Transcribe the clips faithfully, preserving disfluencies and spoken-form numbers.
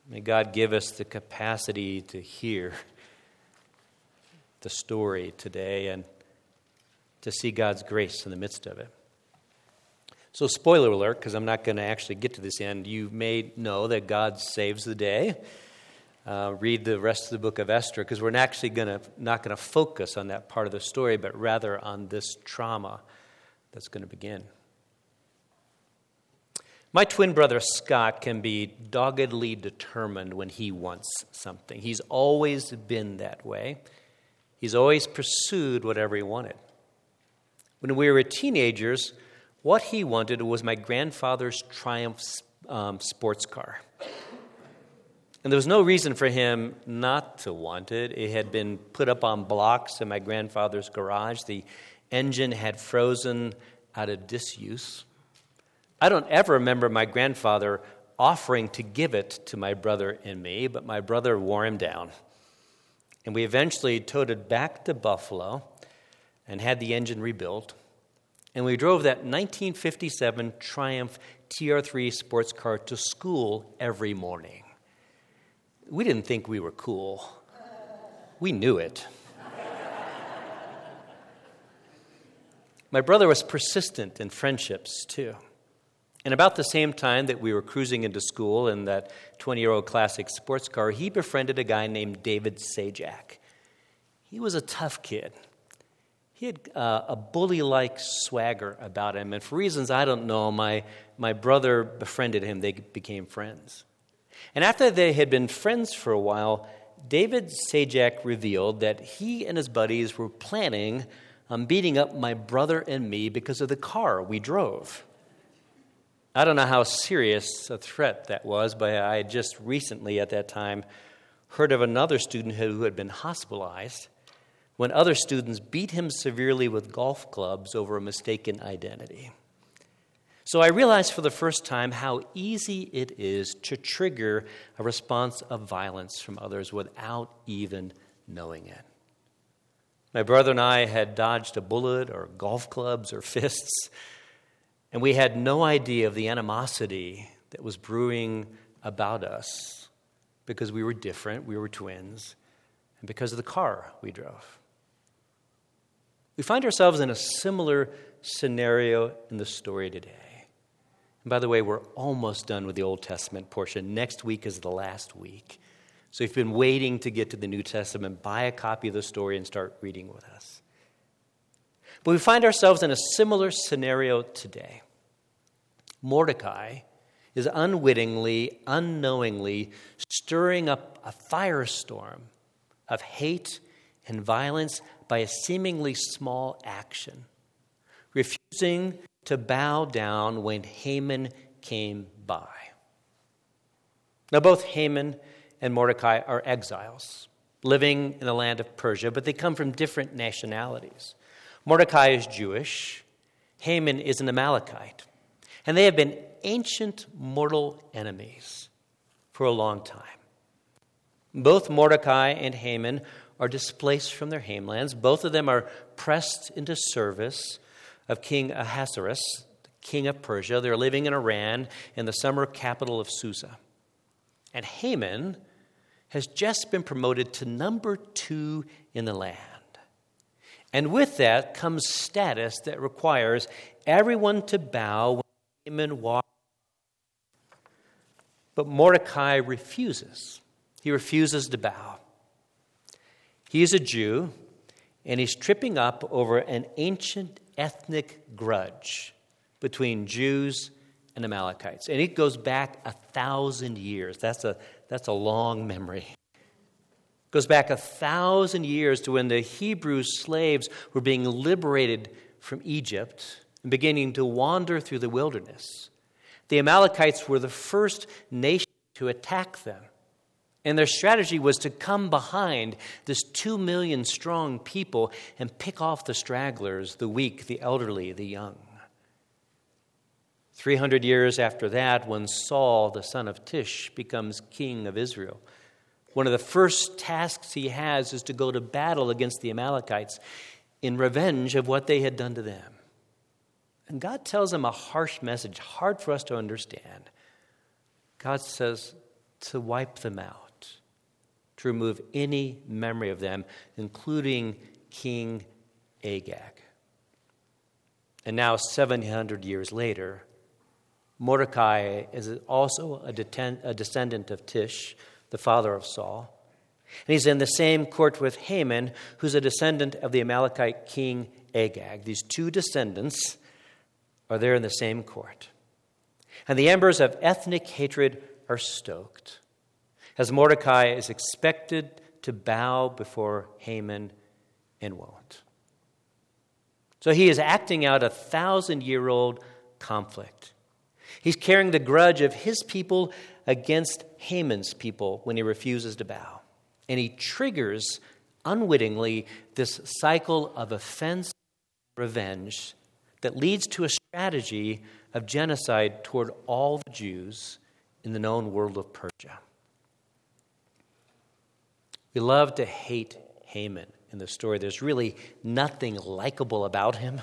May God give us the capacity to hear the story today and to see God's grace in the midst of it. So, spoiler alert, because I'm not going to actually get to this end, you may know that God saves the day. Uh, read the rest of the book of Esther, because we're not actually going to not going to focus on that part of the story, but rather on this trauma that's going to begin. My twin brother Scott can be doggedly determined when he wants something. He's always been that way. He's always pursued whatever he wanted. When we were teenagers, what he wanted was my grandfather's Triumph um, sports car. And there was no reason for him not to want it. It had been put up on blocks in my grandfather's garage. The engine had frozen out of disuse. I don't ever remember my grandfather offering to give it to my brother and me, but my brother wore him down. And we eventually towed it back to Buffalo and had the engine rebuilt. And we drove that nineteen fifty-seven Triumph T R three sports car to school every morning. We didn't think we were cool. We knew it. My brother was persistent in friendships, too. And about the same time that we were cruising into school in that twenty-year-old classic sports car, he befriended a guy named David Sajak. He was a tough kid. He had uh, a bully-like swagger about him, and for reasons I don't know, my, my brother befriended him. They became friends. And after they had been friends for a while, David Sajak revealed that he and his buddies were planning on beating up my brother and me because of the car we drove. I don't know how serious a threat that was, but I had just recently at that time heard of another student who had been hospitalized when other students beat him severely with golf clubs over a mistaken identity. So I realized for the first time how easy it is to trigger a response of violence from others without even knowing it. My brother and I had dodged a bullet or golf clubs or fists, and we had no idea of the animosity that was brewing about us because we were different, we were twins, and because of the car we drove. We find ourselves in a similar scenario in the story today. And by the way, we're almost done with the Old Testament portion. Next week is the last week. So if you've been waiting to get to the New Testament, buy a copy of the story and start reading with us. But we find ourselves in a similar scenario today. Mordecai is unwittingly, unknowingly stirring up a firestorm of hate and violence by a seemingly small action, refusing to bow down when Haman came by. Now, both Haman and Mordecai are exiles, living in the land of Persia, but they come from different nationalities. Mordecai is Jewish. Haman is an Amalekite. And they have been ancient mortal enemies for a long time. Both Mordecai and Haman are displaced from their homelands. Both of them are pressed into service of King Ahasuerus, king of Persia. They're living in Iran, in the summer capital of Susa. And Haman has just been promoted to number two in the land. And with that comes status that requires everyone to bow when Haman walks. But Mordecai refuses. He refuses to bow. He is a Jew, and he's tripping up over an ancient ethnic grudge between Jews and Amalekites. And it goes back a thousand years. That's a, that's a long memory. It goes back a thousand years to when the Hebrew slaves were being liberated from Egypt and beginning to wander through the wilderness. The Amalekites were the first nation to attack them. And their strategy was to come behind this two million strong people and pick off the stragglers, the weak, the elderly, the young. three hundred years after that, when Saul, the son of Tish, becomes king of Israel, one of the first tasks he has is to go to battle against the Amalekites in revenge of what they had done to them. And God tells him a harsh message, hard for us to understand. God says, to wipe them out, to remove any memory of them, including King Agag. And now, seven hundred years later, Mordecai is also a, deten- a descendant of Tish, the father of Saul. And he's in the same court with Haman, who's a descendant of the Amalekite king Agag. These two descendants are there in the same court. And the embers of ethnic hatred are stoked, as Mordecai is expected to bow before Haman and won't. So he is acting out a thousand-year-old conflict. He's carrying the grudge of his people against Haman's people when he refuses to bow. And he triggers, unwittingly, this cycle of offense and revenge that leads to a strategy of genocide toward all the Jews in the known world of Persia. We love to hate Haman in the story. There's really nothing likable about him.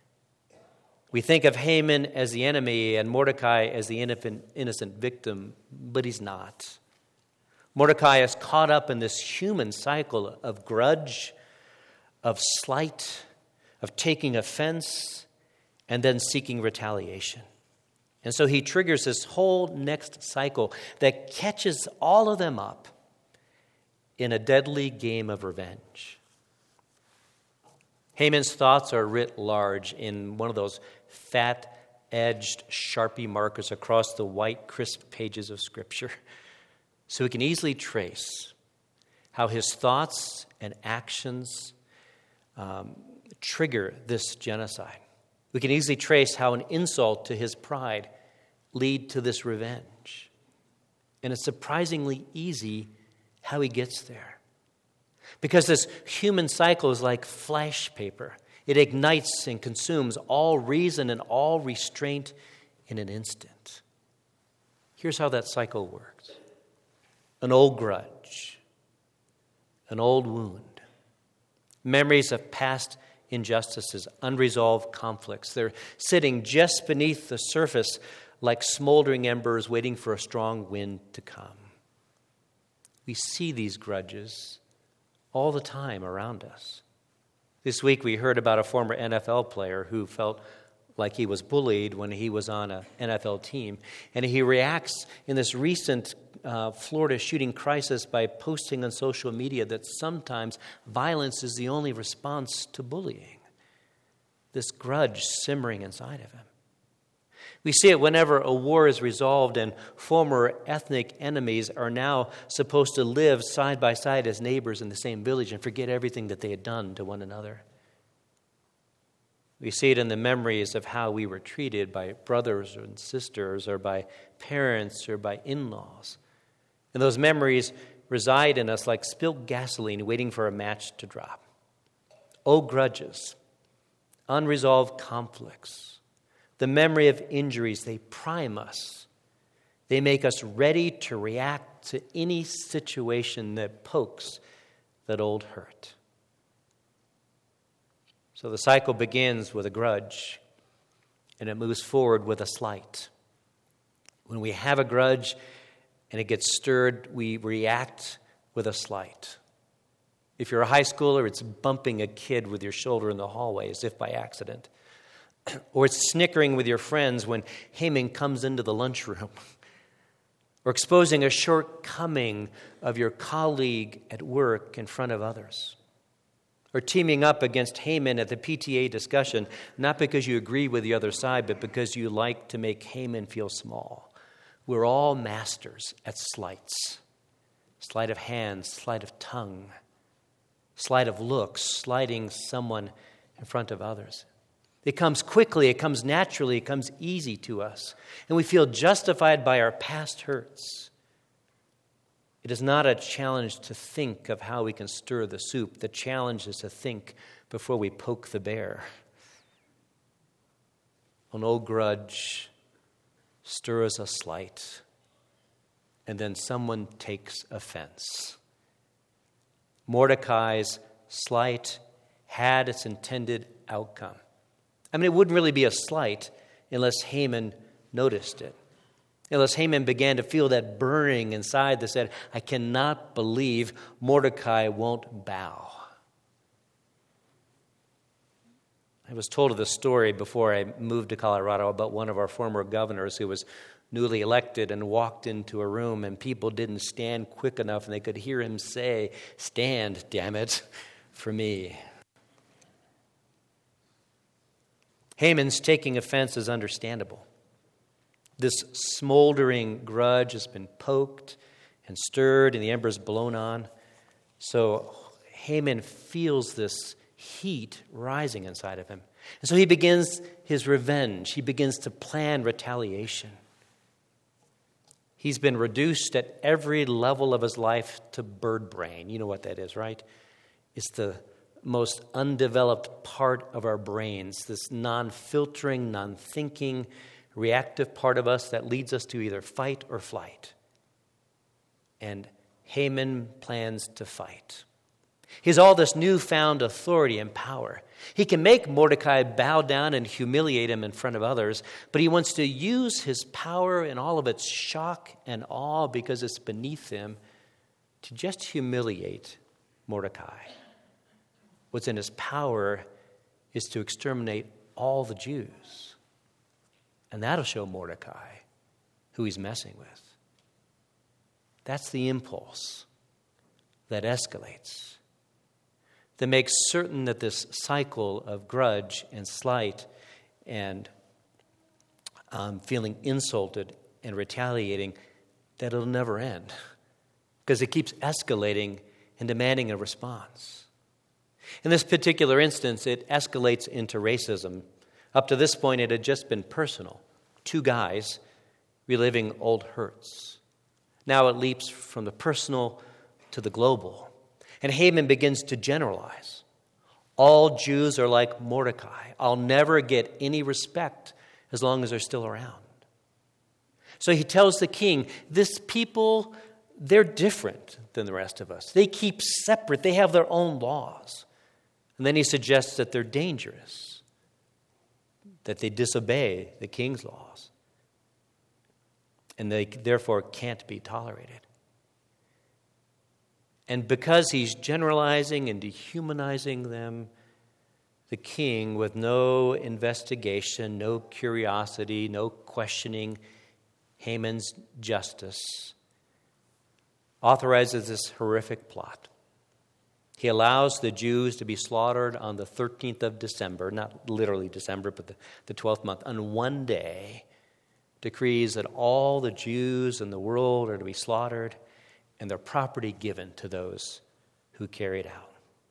We think of Haman as the enemy and Mordecai as the innocent victim, but he's not. Mordecai is caught up in this human cycle of grudge, of slight, of taking offense, and then seeking retaliation. And so he triggers this whole next cycle that catches all of them up in a deadly game of revenge. Haman's thoughts are writ large in one of those fat-edged Sharpie markers across the white, crisp pages of Scripture. So we can easily trace how his thoughts and actions um, trigger this genocide. We can easily trace how an insult to his pride lead to this revenge. And it's surprisingly easy how he gets there. Because this human cycle is like flash paper. It ignites and consumes all reason and all restraint in an instant. Here's how that cycle works. An old grudge, an old wound, memories of past injustices, unresolved conflicts. They're sitting just beneath the surface like smoldering embers waiting for a strong wind to come. We see these grudges all the time around us. This week we heard about a former N F L player who felt like he was bullied when he was on an N F L team. And he reacts in this recent uh, Florida shooting crisis by posting on social media that sometimes violence is the only response to bullying. This grudge simmering inside of him. We see it whenever a war is resolved and former ethnic enemies are now supposed to live side by side as neighbors in the same village and forget everything that they had done to one another. We see it in the memories of how we were treated by brothers and sisters or by parents or by in-laws. And those memories reside in us like spilled gasoline waiting for a match to drop. Old grudges, unresolved conflicts, the memory of injuries, they prime us. They make us ready to react to any situation that pokes that old hurt. So the cycle begins with a grudge, and it moves forward with a slight. When we have a grudge and it gets stirred, we react with a slight. If you're a high schooler, it's bumping a kid with your shoulder in the hallway as if by accident. Or it's snickering with your friends when Haman comes into the lunchroom. Or exposing a shortcoming of your colleague at work in front of others. Or teaming up against Haman at the P T A discussion, not because you agree with the other side, but because you like to make Haman feel small. We're all masters at slights. Sleight of hand, sleight of tongue, sleight of looks, slighting someone in front of others. It comes quickly, it comes naturally, it comes easy to us. And we feel justified by our past hurts. It is not a challenge to think of how we can stir the soup. The challenge is to think before we poke the bear. An old grudge stirs a slight, and then someone takes offense. Mordecai's slight had its intended outcome. I mean, it wouldn't really be a slight unless Haman noticed it. And as Haman began to feel that burning inside that said, I cannot believe Mordecai won't bow. I was told of this story before I moved to Colorado about one of our former governors who was newly elected and walked into a room and people didn't stand quick enough and they could hear him say, "Stand, damn it, for me." Haman's taking offense is understandable. This smoldering grudge has been poked and stirred and the embers blown on. So Haman feels this heat rising inside of him. And so he begins his revenge. He begins to plan retaliation. He's been reduced at every level of his life to bird brain. You know what that is, right? It's the most undeveloped part of our brains, this non-filtering, non-thinking, reactive part of us that leads us to either fight or flight. And Haman plans to fight. He has all this newfound authority and power. He can make Mordecai bow down and humiliate him in front of others, but he wants to use his power in all of its shock and awe because it's beneath him to just humiliate Mordecai. What's in his power is to exterminate all the Jews. And that'll show Mordecai who he's messing with. That's the impulse that escalates, that makes certain that this cycle of grudge and slight and um, feeling insulted and retaliating, that it'll never end because it keeps escalating and demanding a response. In this particular instance, it escalates into racism. Up to this point, it had just been personal. Two guys reliving old hurts. Now it leaps from the personal to the global. And Haman begins to generalize. All Jews are like Mordecai. I'll never get any respect as long as they're still around. So he tells the king, this people, they're different than the rest of us. They keep separate. They have their own laws. And then he suggests that they're dangerous, that they disobey the king's laws, and they therefore can't be tolerated. And because he's generalizing and dehumanizing them, the king, with no investigation, no curiosity, no questioning Haman's justice, authorizes this horrific plot. He allows the Jews to be slaughtered on the thirteenth of December, not literally December, but the, the twelfth month. On one day, decrees that all the Jews in the world are to be slaughtered and their property given to those who carry it out.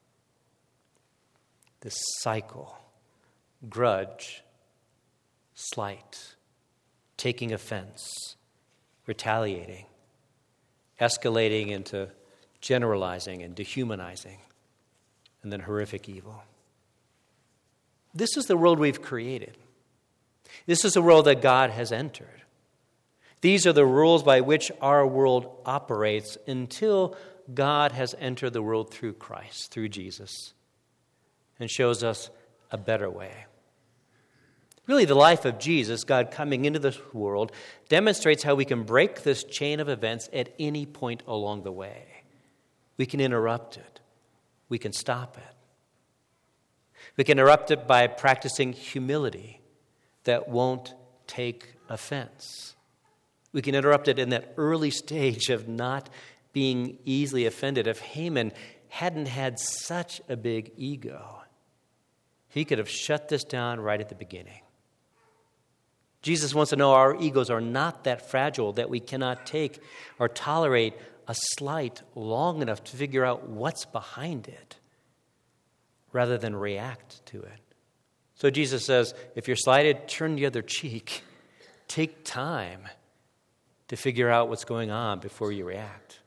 This cycle, grudge, slight, taking offense, retaliating, escalating into generalizing and dehumanizing, and then horrific evil. This is the world we've created. This is the world that God has entered. These are the rules by which our world operates until God has entered the world through Christ, through Jesus, and shows us a better way. Really, the life of Jesus, God coming into this world, demonstrates how we can break this chain of events at any point along the way. We can interrupt it. We can stop it. We can interrupt it by practicing humility that won't take offense. We can interrupt it in that early stage of not being easily offended. If Haman hadn't had such a big ego, he could have shut this down right at the beginning. Jesus wants to know our egos are not that fragile that we cannot take or tolerate a slight long enough to figure out what's behind it rather than react to it. So Jesus says, if you're slighted, turn the other cheek. Take time to figure out what's going on before you react.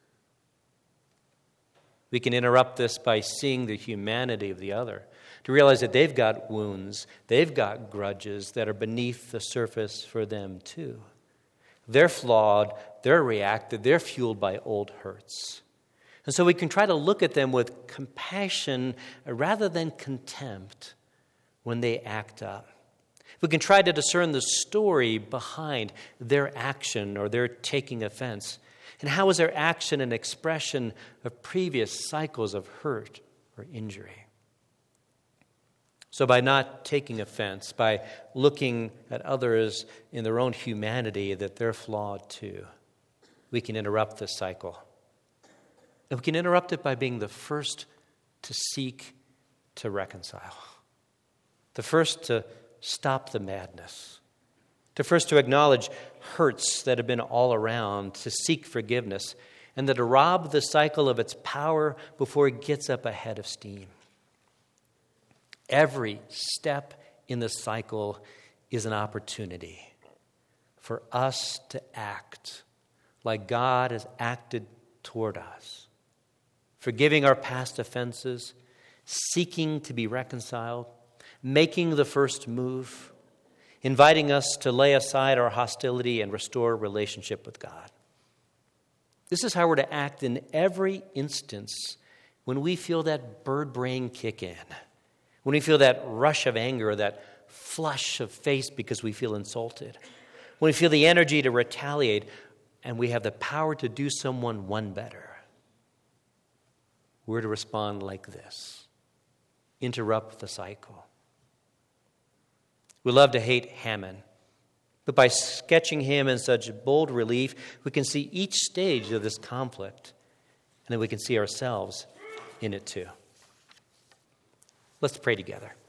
We can interrupt this by seeing the humanity of the other, to realize that they've got wounds, they've got grudges that are beneath the surface for them too. They're flawed, they're reactive, they're fueled by old hurts. And so we can try to look at them with compassion rather than contempt when they act up. We can try to discern the story behind their action or their taking offense. And how is their action an expression of previous cycles of hurt or injury? So by not taking offense, by looking at others in their own humanity, that they're flawed too, we can interrupt this cycle. And we can interrupt it by being the first to seek to reconcile. The first to stop the madness. The first to acknowledge hurts that have been all around, to seek forgiveness, and to rob the cycle of its power before it gets up ahead of steam. Every step in the cycle is an opportunity for us to act like God has acted toward us, forgiving our past offenses, seeking to be reconciled, making the first move, inviting us to lay aside our hostility and restore relationship with God. This is how we're to act in every instance when we feel that bird brain kick in, when we feel that rush of anger, that flush of face because we feel insulted, when we feel the energy to retaliate, and we have the power to do someone one better. We're to respond like this. Interrupt the cycle. We love to hate Haman, but by sketching him in such bold relief, we can see each stage of this conflict, and then we can see ourselves in it too. Let's pray together.